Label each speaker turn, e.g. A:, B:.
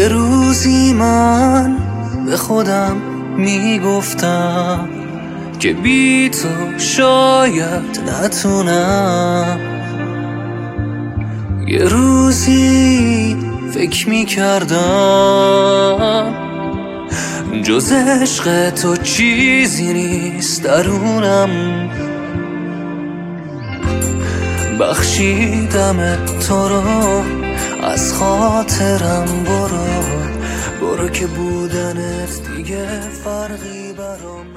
A: یه روزی من به خودم میگفتم که بی تو شاید نتونم. یه روزی فکر میکردم جز عشق تو چیزی نیست درونم. بخشیدم تو رو از خاطرم، برو که بودنت دیگه فرقی برام